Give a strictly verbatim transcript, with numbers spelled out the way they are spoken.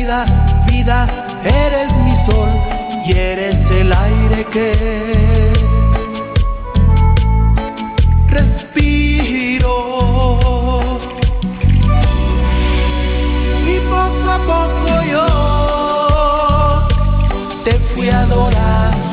vida, vida, eres mi sol y eres el aire que respiro. Y poco a poco yo te fui adorando.